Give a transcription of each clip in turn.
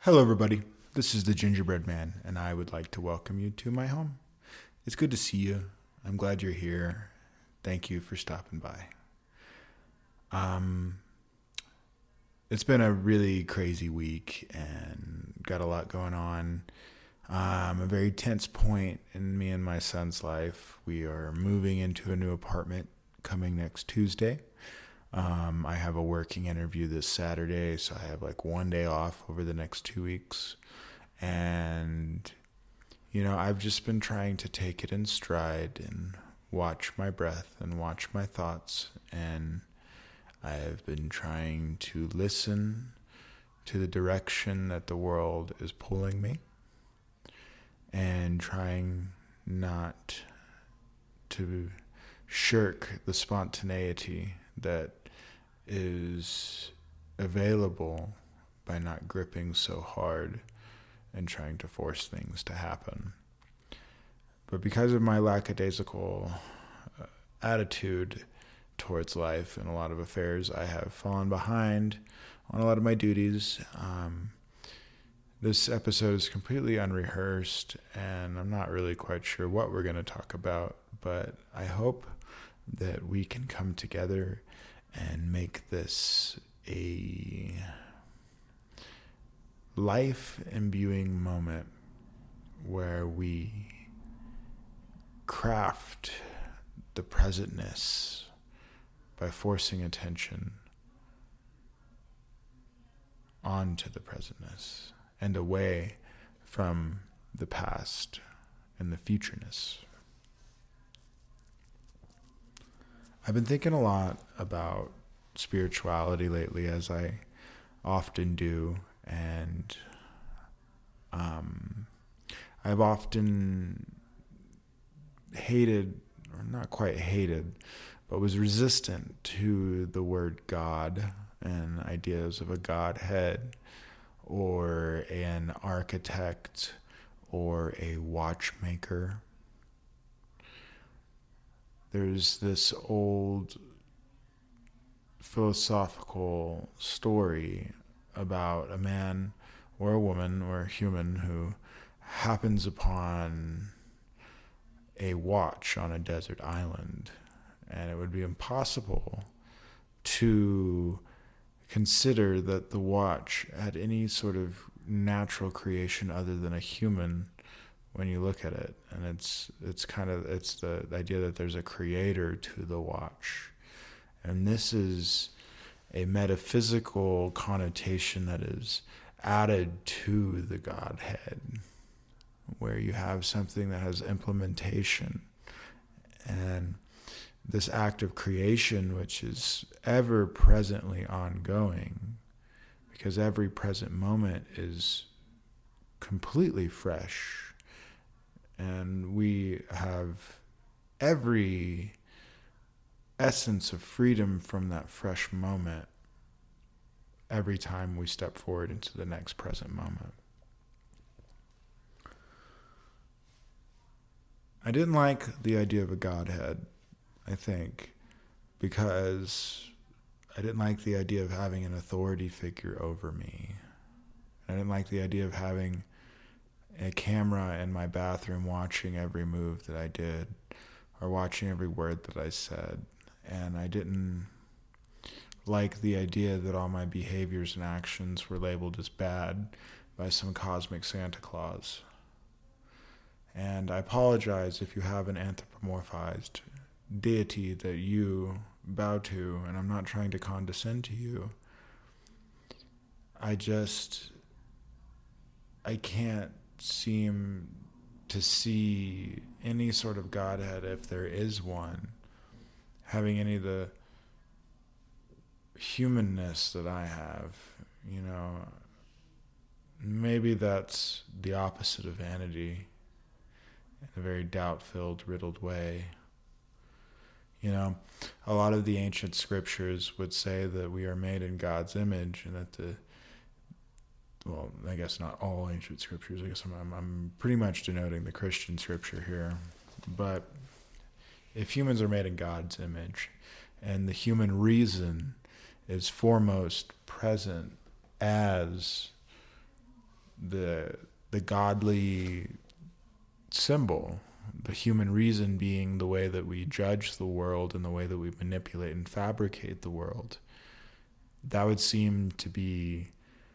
Hello, everybody. This is the Gingerbread Man, and I would like to welcome you to my home. It's good to see you. I'm glad you're here. Thank you for stopping by. It's been a really crazy week and got a lot going on. A very tense point in me and my son's life. We are moving into a new apartment coming next Tuesday. I have a working interview this Saturday, so I have like one day off over the next 2 weeks. And, I've just been trying to take it in stride and watch my breath and watch my thoughts. And I've been trying to listen to the direction that the world is pulling me and trying not to shirk the spontaneity that is available by not gripping so hard and trying to force things to happen. But because of my lackadaisical attitude towards life and a lot of affairs, I have fallen behind on a lot of my duties. This episode is completely unrehearsed, and I'm not really quite sure what we're going to talk about, but I hope that we can come together and make this a life-imbuing moment where we craft the presentness by forcing attention onto the presentness and away from the past and the futureness. I've been thinking a lot about spirituality lately, as I often do, and I've often hated, or not quite hated, but was resistant to the word God and ideas of a Godhead or an architect or a watchmaker. There's this old philosophical story about a man or a woman or a human who happens upon a watch on a desert island, and it would be impossible to consider that the watch had any sort of natural creation other than a human when you look at it. And it's the idea that there's a creator to the watch. And this is a metaphysical connotation that is added to the Godhead, where you have something that has implementation. And this act of creation, which is ever presently ongoing, because every present moment is completely fresh. And we have every essence of freedom from that fresh moment every time we step forward into the next present moment. I didn't like the idea of a Godhead, I think, because I didn't like the idea of having an authority figure over me. I didn't like the idea of having a camera in my bathroom watching every move that I did or watching every word that I said. And I didn't like the idea that all my behaviors and actions were labeled as bad by some cosmic Santa Claus. And I apologize if you have an anthropomorphized deity that you bow to, and I'm not trying to condescend to you. I can't seem to see any sort of Godhead, if there is one, having any of the humanness that I have. Maybe that's the opposite of vanity in a very doubt-filled, riddled way. A lot of the ancient scriptures would say that we are made in God's image, and that I guess not all ancient scriptures. I guess I'm pretty much denoting the Christian scripture here. But if humans are made in God's image, and the human reason is foremost present as the godly symbol, the human reason being the way that we judge the world and the way that we manipulate and fabricate the world. That would seem to be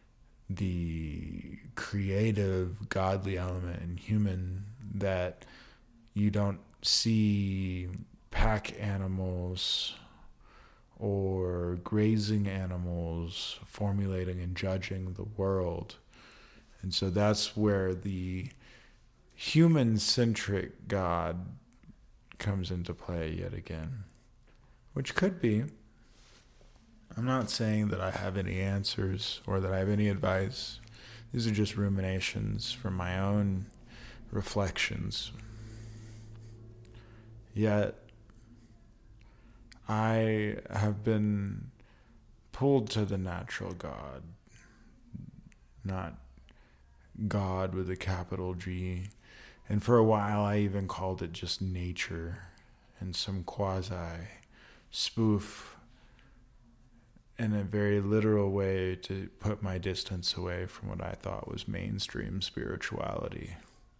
the creative, godly element in human, that you don't see pack animals or grazing animals formulating and judging the world. And so that's where the human-centric God comes into play yet again, which could be. I'm not saying that I have any answers or that I have any advice. These are just ruminations from my own reflections. Yet, I have been pulled to the natural God, not God with a capital G. And for a while, I even called it just nature, and some quasi-spoof in a very literal way to put my distance away from what I thought was mainstream spirituality.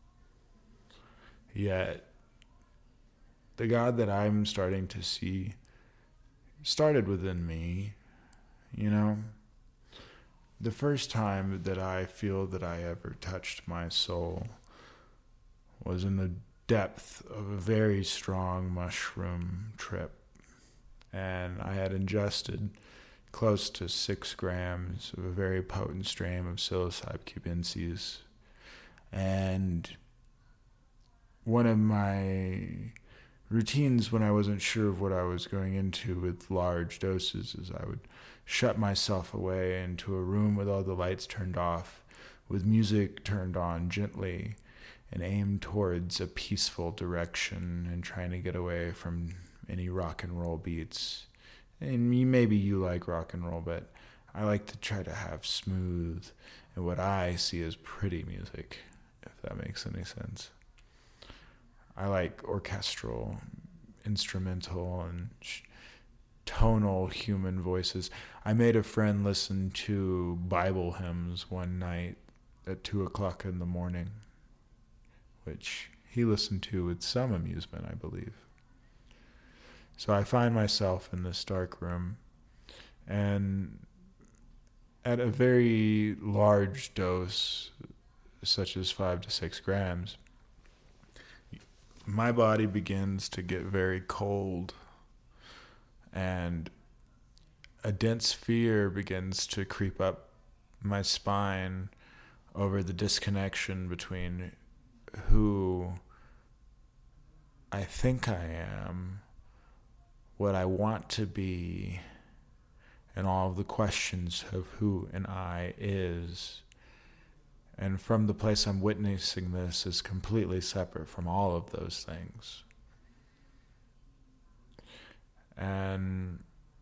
Yet, the God that I'm starting to see started within me, you know? The first time that I feel that I ever touched my soul was in the depth of a very strong mushroom trip. And I had ingested close to 6 grams of a very potent strain of psilocybe cubensis. And one of my routines when I wasn't sure of what I was going into with large doses is I would shut myself away into a room with all the lights turned off, with music turned on gently, and aim towards a peaceful direction and trying to get away from any rock and roll beats. And maybe you like rock and roll, but I like to try to have smooth and what I see as pretty music, if that makes any sense. I like orchestral, instrumental, and tonal human voices. I made a friend listen to Bible hymns one night at 2:00 in the morning, which he listened to with some amusement, I believe. So I find myself in this dark room, and at a very large dose, such as 5 to 6 grams, my body begins to get very cold, and a dense fear begins to creep up my spine over the disconnection between who I think I am, what I want to be, and all of the questions of who an I is. And from the place I'm witnessing this is completely separate from all of those things. And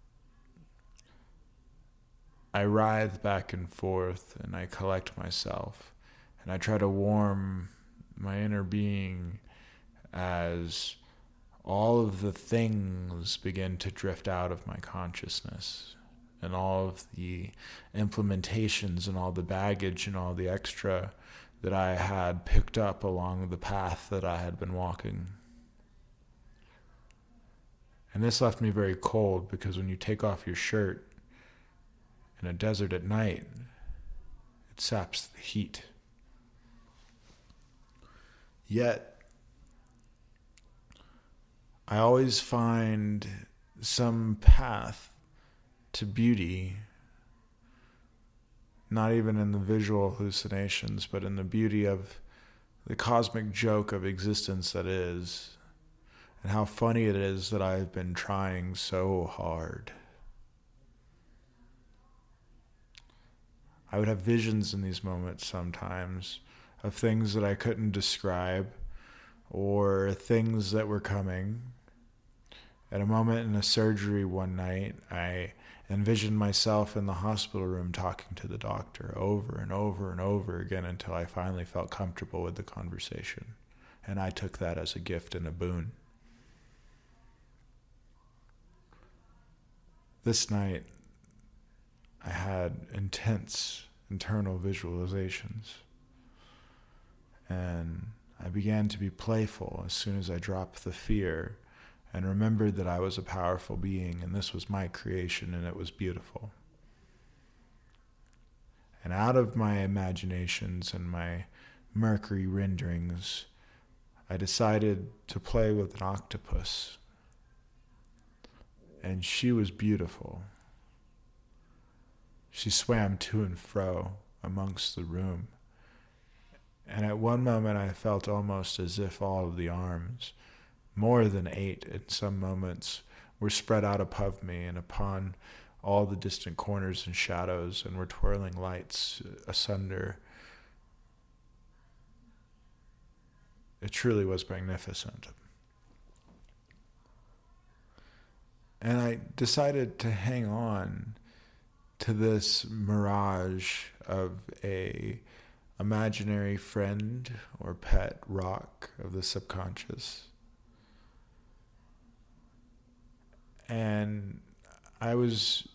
I writhe back and forth, and I collect myself, and I try to warm my inner being as all of the things begin to drift out of my consciousness, and all of the implementations and all the baggage and all the extra that I had picked up along the path that I had been walking. And this left me very cold, because when you take off your shirt in a desert at night, it saps the heat. Yet, I always find some path to beauty, not even in the visual hallucinations, but in the beauty of the cosmic joke of existence that is, and how funny it is that I've been trying so hard. I would have visions in these moments sometimes of things that I couldn't describe, or things that were coming. At a moment in a surgery one night, I envisioned myself in the hospital room talking to the doctor over and over and over again until I finally felt comfortable with the conversation. And I took that as a gift and a boon. This night, I had intense internal visualizations. And I began to be playful as soon as I dropped the fear and remembered that I was a powerful being and this was my creation and it was beautiful. And out of my imaginations and my Mercury renderings, I decided to play with an octopus. And she was beautiful. She swam to and fro amongst the room. And at one moment I felt almost as if all of the arms, more than 8 in some moments, were spread out above me and upon all the distant corners and shadows, and were twirling lights asunder. It truly was magnificent. And I decided to hang on to this mirage of a imaginary friend or pet rock of the subconscious. And I was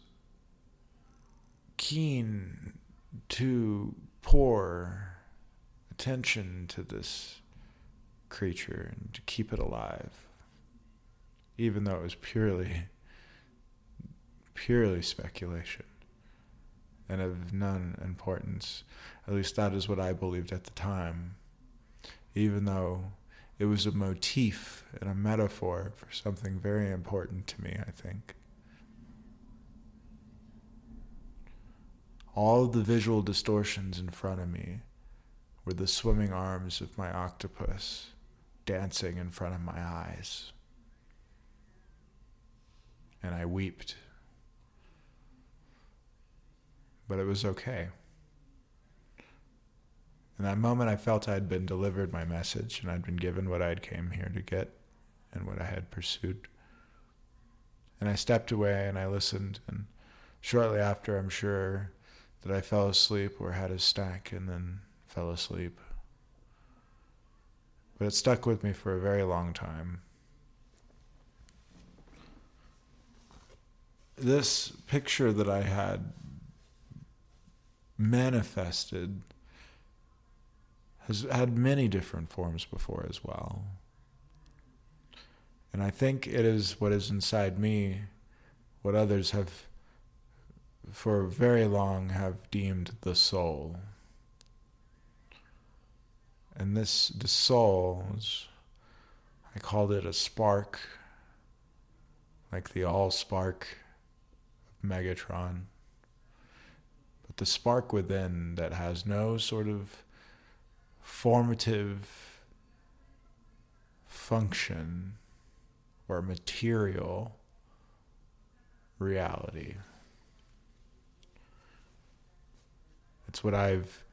keen to pour attention to this creature and to keep it alive, even though it was purely speculation and of none importance. At least that is what I believed at the time, even though it was a motif and a metaphor for something very important to me, I think. All of the visual distortions in front of me were the swimming arms of my octopus dancing in front of my eyes. And I wept. But it was okay. In that moment, I felt I had been delivered my message and I'd been given what I had came here to get and what I had pursued. And I stepped away and I listened, and shortly after, I'm sure that I fell asleep or had a snack and then fell asleep. But it stuck with me for a very long time. This picture that I had manifested has had many different forms before as well. And I think it is what is inside me, what others have for very long have deemed the soul. And the soul is, I called it a spark, like the all-spark of Megatron. But the spark within that has no sort of formative function or material reality. It's what I've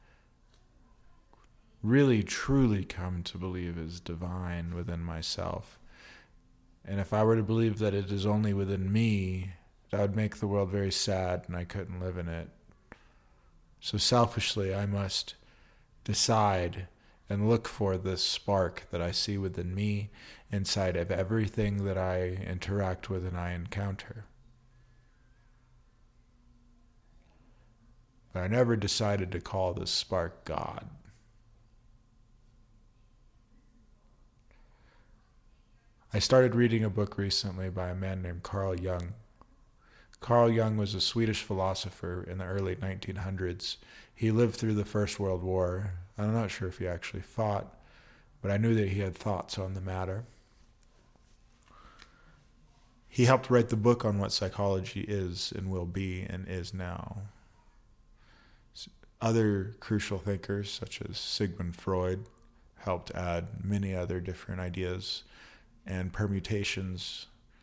really truly come to believe is divine within myself. And if I were to believe that it is only within me, that would make the world very sad and I couldn't live in it. So selfishly, I must decide and look for this spark that I see within me inside of everything that I interact with and I encounter. But I never decided to call this spark God. I started reading a book recently by a man named Carl Jung. Carl Jung was a Swedish philosopher in the early 1900s. He lived through the First World War. I'm not sure if he actually fought, but I knew that he had thoughts on the matter. He helped write the book on what psychology is and will be and is now. Other crucial thinkers, such as Sigmund Freud, helped add many other different ideas and permutations.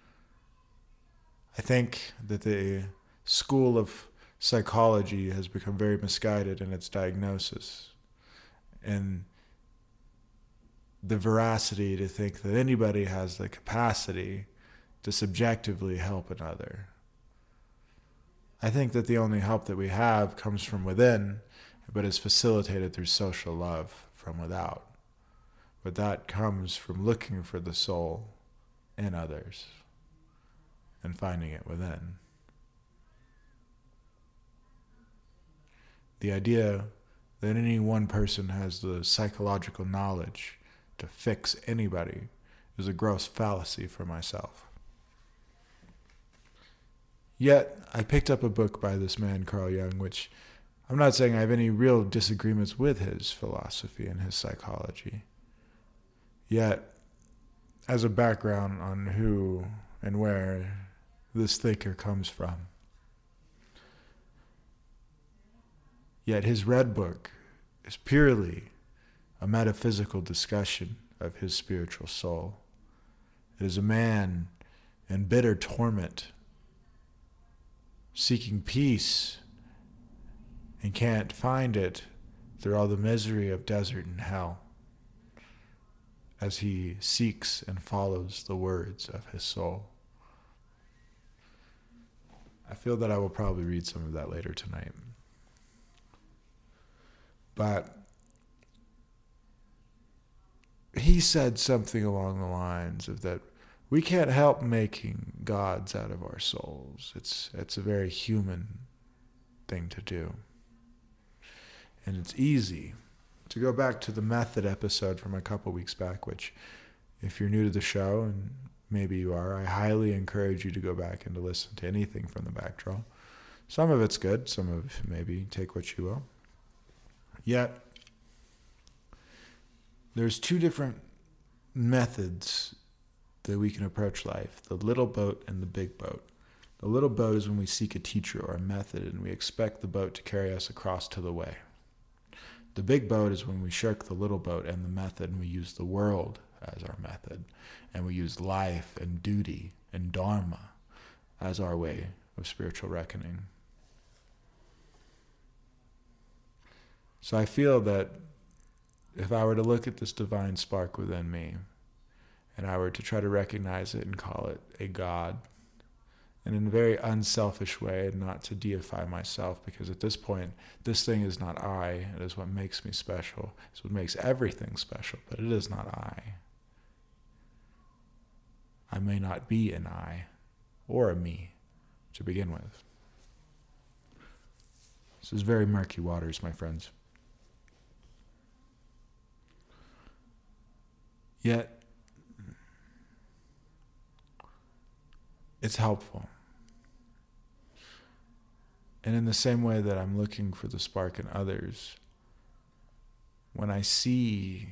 I think that the school of psychology has become very misguided in its diagnosis and the veracity to think that anybody has the capacity to subjectively help another. I think that the only help that we have comes from within, but is facilitated through social love from without. But that comes from looking for the soul in others and finding it within. The idea that any one person has the psychological knowledge to fix anybody is a gross fallacy for myself. Yet, I picked up a book by this man, Carl Jung, which I'm not saying I have any real disagreements with his philosophy and his psychology. Yet, as a background on who and where this thinker comes from, yet his Red Book is purely a metaphysical discussion of his spiritual soul. It is a man in bitter torment, seeking peace, and can't find it through all the misery of desert and hell, as he seeks and follows the words of his soul. I feel that I will probably read some of that later tonight. But he said something along the lines of that we can't help making gods out of our souls. It's a very human thing to do. And it's easy. To go back to the method episode from a couple weeks back, which if you're new to the show, and maybe you are, I highly encourage you to go back and to listen to anything from the back draw. Some of it's good, some of it maybe take what you will. Yet, there's two different methods that we can approach life, the little boat and the big boat. The little boat is when we seek a teacher or a method and we expect the boat to carry us across to the way. The big boat is when we shirk the little boat and the method and we use the world as our method, and we use life and duty and dharma as our way of spiritual reckoning. So I feel that if I were to look at this divine spark within me, and I were to try to recognize it and call it a God, and in a very unselfish way, and not to deify myself, because at this point, this thing is not I, it is what makes me special. It's what makes everything special, but it is not I. I may not be an I, or a me, to begin with. This is very murky waters, my friends. Yet, it's helpful. And in the same way that I'm looking for the spark in others, when I see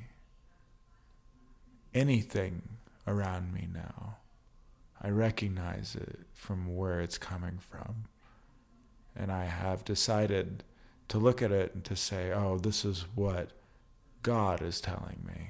anything around me now, I recognize it from where it's coming from. And I have decided to look at it and to say, oh, this is what God is telling me.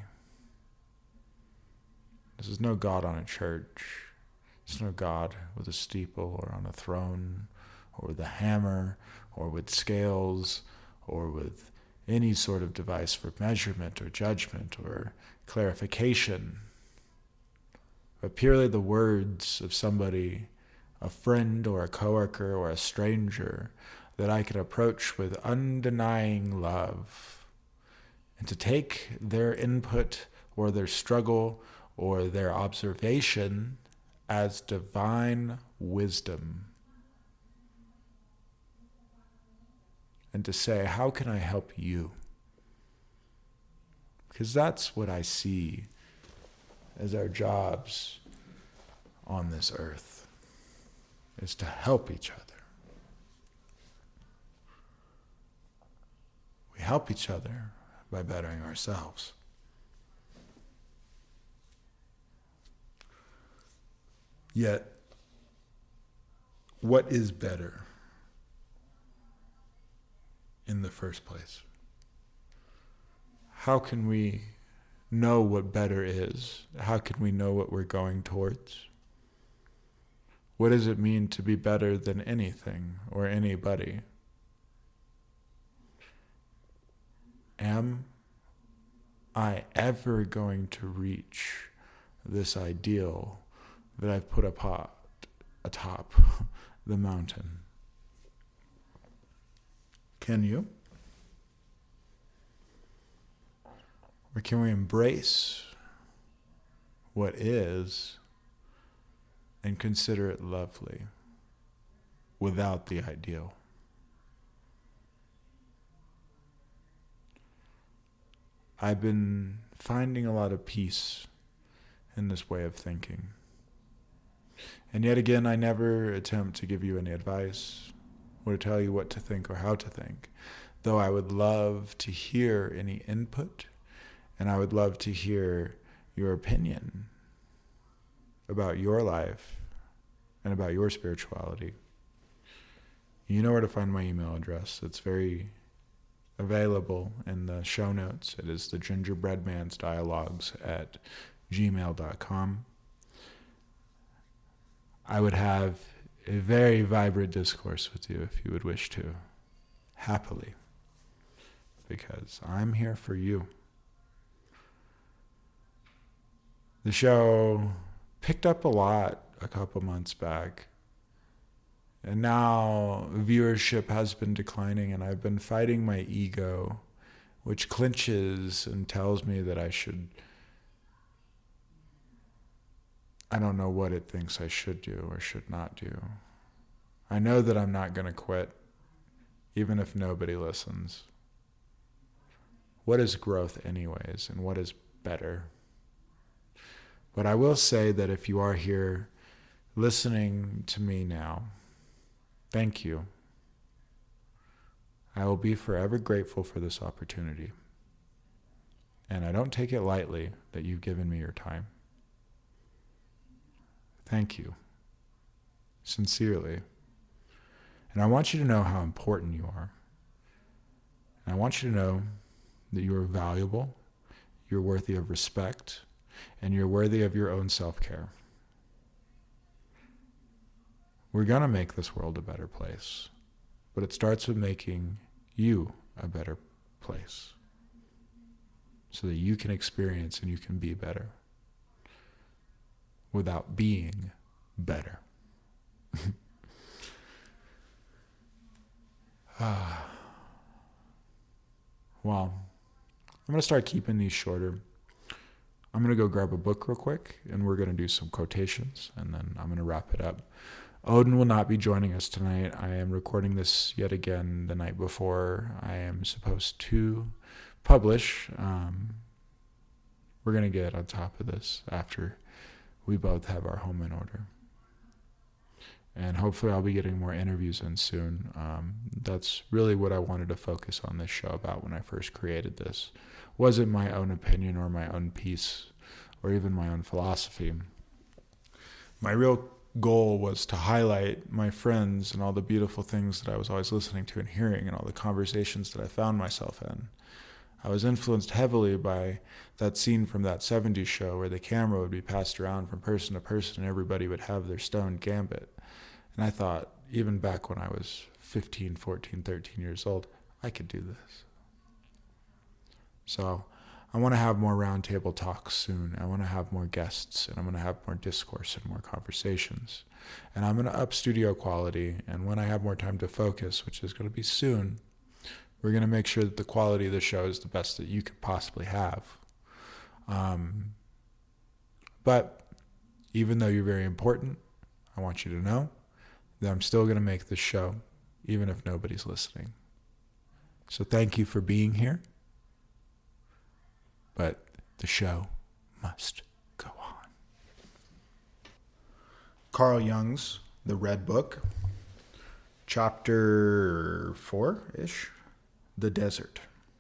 This is no God on a church. It's no God with a steeple or on a throne or with a hammer or with scales or with any sort of device for measurement or judgment or clarification, but purely the words of somebody, a friend or a coworker or a stranger that I can approach with undenying love and to take their input or their struggle or their observation as divine wisdom. And to say, how can I help you? Because that's what I see as our jobs on this earth, is to help each other. We help each other by bettering ourselves. Yet, what is better in the first place? How can we know what better is? How can we know what we're going towards? What does it mean to be better than anything or anybody? Am I ever going to reach this ideal that I've put atop the mountain? Can you? Or can we embrace what is and consider it lovely without the ideal? I've been finding a lot of peace in this way of thinking. And yet again, I never attempt to give you any advice or to tell you what to think or how to think, though I would love to hear any input, and I would love to hear your opinion about your life and about your spirituality. You know where to find my email address. It's very available in the show notes. It is the gingerbreadmansdialogues@gmail.com. I would have a very vibrant discourse with you if you would wish to, happily, because I'm here for you. The show picked up a lot a couple months back, and now viewership has been declining, and I've been fighting my ego, which clinches and tells me that I don't know what it thinks I should do or should not do. I know that I'm not going to quit, even if nobody listens. What is growth anyways, and what is better? But I will say that if you are here listening to me now, thank you. I will be forever grateful for this opportunity. And I don't take it lightly that you've given me your time. Thank you. Sincerely. And I want you to know how important you are. And I want you to know that you are valuable, you're worthy of respect, and you're worthy of your own self-care. We're going to make this world a better place, but it starts with making you a better place so that you can experience and you can be better without being better. Well, I'm going to start keeping these shorter. I'm going to go grab a book real quick, and we're going to do some quotations, and then I'm going to wrap it up. Odin will not be joining us tonight. I am recording this yet again the night before I am supposed to publish. We're going to get on top of this after we both have our home in order. And hopefully I'll be getting more interviews in soon. That's really what I wanted to focus on this show about when I first created this. Wasn't my own opinion or my own piece or even my own philosophy. My real goal was to highlight my friends and all the beautiful things that I was always listening to and hearing and all the conversations that I found myself in. I was influenced heavily by that scene from that 70s show where the camera would be passed around from person to person and everybody would have their stone gambit. And I thought, even back when I was 15, 14, 13 years old, I could do this. So I want to have more roundtable talks soon. I want to have more guests, and I'm going to have more discourse and more conversations. And I'm going to up studio quality, and when I have more time to focus, which is going to be soon, we're going to make sure that the quality of the show is the best that you could possibly have. But even though you're very important, I want you to know that I'm still going to make this show, even if nobody's listening. So thank you for being here. But the show must go on. Carl Jung's The Red Book, chapter 4-ish, The Desert.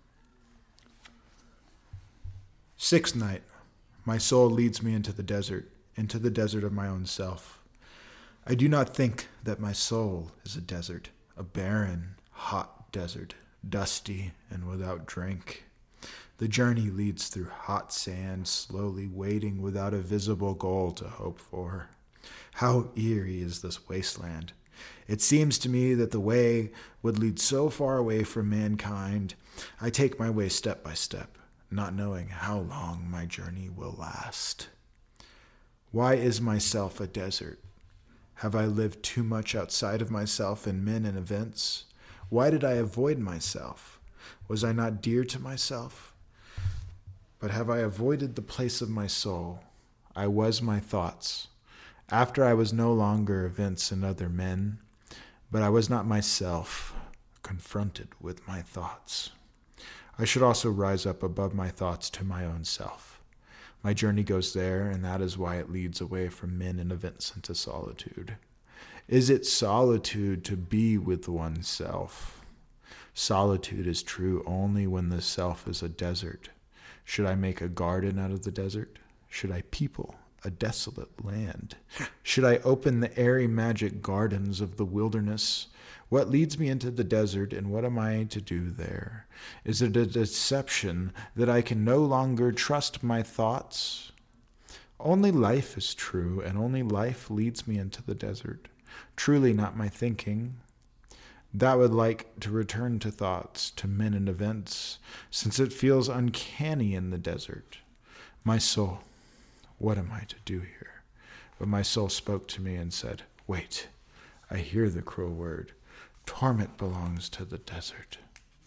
Sixth night, my soul leads me into the desert of my own self. I do not think that my soul is a desert, a barren, hot desert, dusty and without drink. The journey leads through hot sand, slowly waiting without a visible goal to hope for. How eerie is this wasteland! It seems to me that the way would lead so far away from mankind. I take my way step by step, not knowing how long my journey will last. Why is myself a desert? Have I lived too much outside of myself in men and events? Why did I avoid myself? Was I not dear to myself? But have I avoided the place of my soul? I was my thoughts. After I was no longer events and other men, but I was not myself, confronted with my thoughts. I should also rise up above my thoughts to my own self. My journey goes there, and that is why it leads away from men and events into solitude. Is it solitude to be with oneself? Solitude is true only when the self is a desert. Should I make a garden out of the desert? Should I people a desolate land? Should I open the airy magic gardens of the wilderness? What leads me into the desert, and what am I to do there? Is it a deception that I can no longer trust my thoughts? Only life is true, and only life leads me into the desert. Truly not my thinking. That would like to return to thoughts, to men and events, since it feels uncanny in the desert. My soul, what am I to do here? But my soul spoke to me and said, wait, I hear the cruel word. Torment belongs to the desert.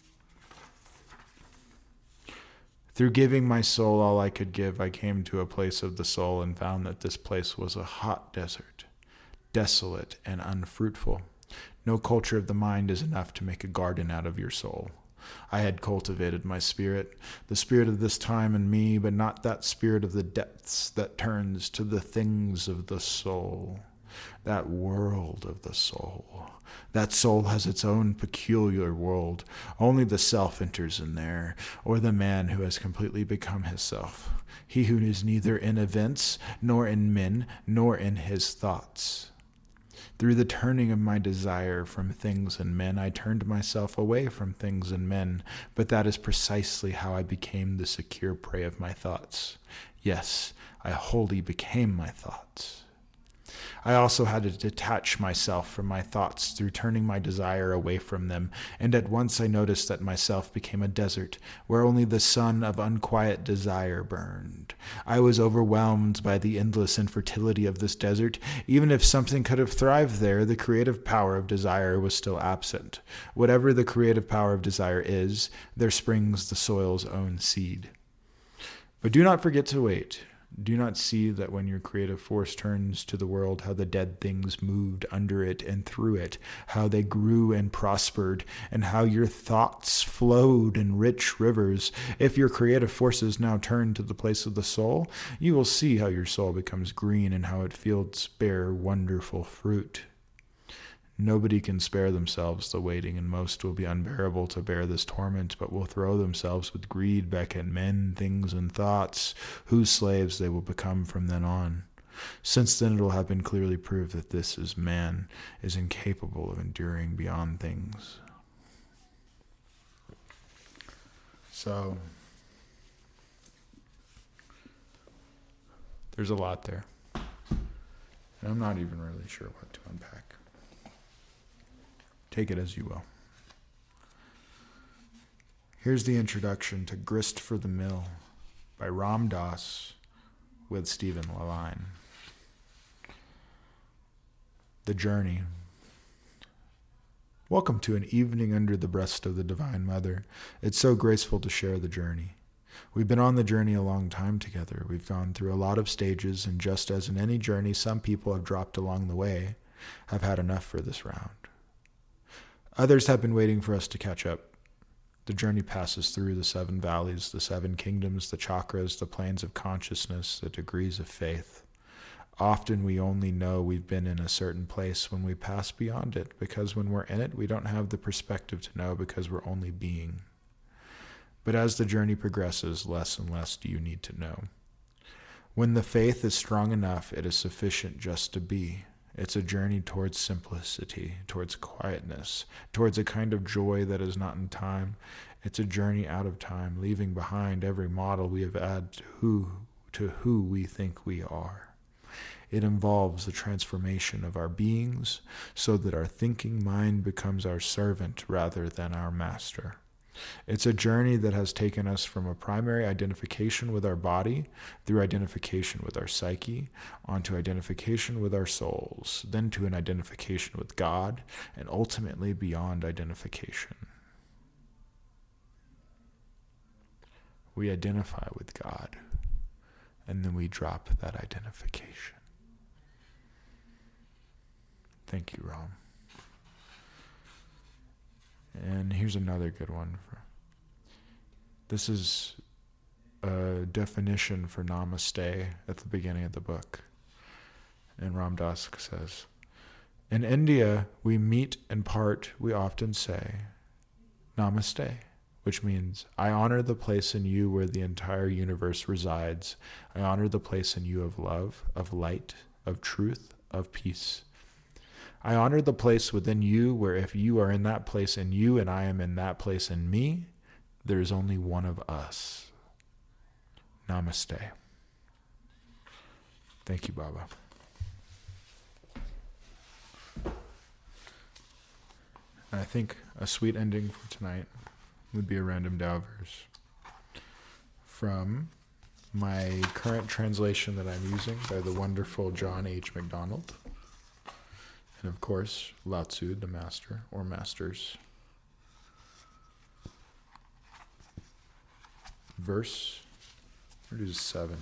Through giving my soul all I could give, I came to a place of the soul and found that this place was a hot desert, desolate and unfruitful. No culture of the mind is enough to make a garden out of your soul. I had cultivated my spirit, the spirit of this time in me, but not that spirit of the depths that turns to the things of the soul, that world of the soul. That soul has its own peculiar world. Only the self enters in there, or the man who has completely become his self, he who is neither in events, nor in men, nor in his thoughts. Through the turning of my desire from things and men, I turned myself away from things and men, but that is precisely how I became the secure prey of my thoughts. Yes, I wholly became my thoughts. I also had to detach myself from my thoughts through turning my desire away from them, and at once I noticed that myself became a desert, where only the sun of unquiet desire burned. I was overwhelmed by the endless infertility of this desert. Even if something could have thrived there, the creative power of desire was still absent. Whatever the creative power of desire is, there springs the soil's own seed. But do not forget to wait. Do not see that when your creative force turns to the world, how the dead things moved under it and through it, how they grew and prospered, and how your thoughts flowed in rich rivers. If your creative forces now turn to the place of the soul, you will see how your soul becomes green and how its fields bear wonderful fruit. Nobody can spare themselves the waiting, and most will be unbearable to bear this torment, but will throw themselves with greed back at men, things, and thoughts, whose slaves they will become from then on. Since then it will have been clearly proved that this is man is incapable of enduring beyond things. So, there's a lot there, and I'm not even really sure what to unpack. Take it as you will. Here's the introduction to Grist for the Mill by Ram Dass with Stephen Lalline. The Journey. Welcome to an evening under the breast of the Divine Mother. It's so graceful to share the journey. We've been on the journey a long time together. We've gone through a lot of stages, and just as in any journey, some people have dropped along the way, have had enough for this round. Others have been waiting for us to catch up. The journey passes through the 7 valleys, the 7 kingdoms, the chakras, the planes of consciousness, the degrees of faith. Often we only know we've been in a certain place when we pass beyond it, because when we're in it, we don't have the perspective to know because we're only being. But as the journey progresses, less and less do you need to know. When the faith is strong enough, it is sufficient just to be. It's a journey towards simplicity, towards quietness, towards a kind of joy that is not in time. It's a journey out of time, leaving behind every model we have added to who we think we are. It involves the transformation of our beings so that our thinking mind becomes our servant rather than our master. It's a journey that has taken us from a primary identification with our body, through identification with our psyche, onto identification with our souls, then to an identification with God, and ultimately beyond identification. We identify with God, and then we drop that identification. Thank you, Ram. And here's another good one. This is a definition for namaste at the beginning of the book. And Ram Dass says, in India, we meet and part, we often say, namaste, which means, I honor the place in you where the entire universe resides. I honor the place in you of love, of light, of truth, of peace. I honor the place within you where if you are in that place in you and I am in that place in me, there is only one of us. Namaste. Thank you, Baba. And I think a sweet ending for tonight would be a random Tao verse from my current translation that I'm using by the wonderful John H. MacDonald. And of course, Lao Tzu, the master or masters. Verse, where is 70?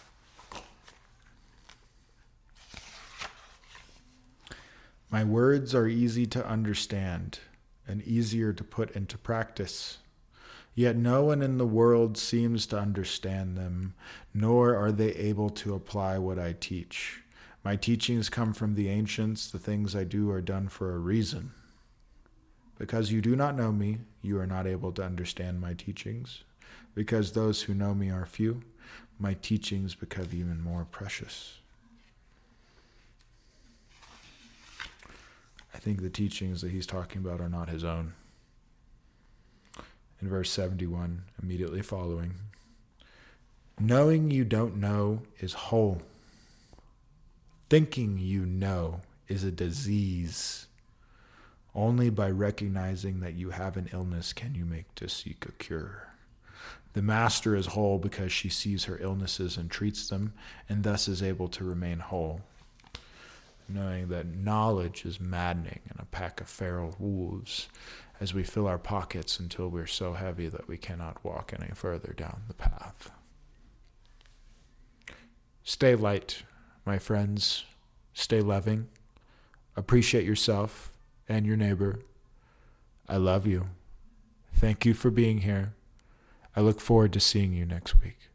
My words are easy to understand and easier to put into practice. Yet no one in the world seems to understand them, nor are they able to apply what I teach. My teachings come from the ancients. The things I do are done for a reason. Because you do not know me, you are not able to understand my teachings. Because those who know me are few, my teachings become even more precious. I think the teachings that he's talking about are not his own. In verse 71, immediately following, knowing you don't know is whole. Thinking you know is a disease. Only by recognizing that you have an illness can you make to seek a cure. The master is whole because she sees her illnesses and treats them, and thus is able to remain whole. Knowing that knowledge is maddening and a pack of feral wolves as we fill our pockets until we're so heavy that we cannot walk any further down the path. Stay light, my friends. Stay loving. Appreciate yourself and your neighbor. I love you. Thank you for being here. I look forward to seeing you next week.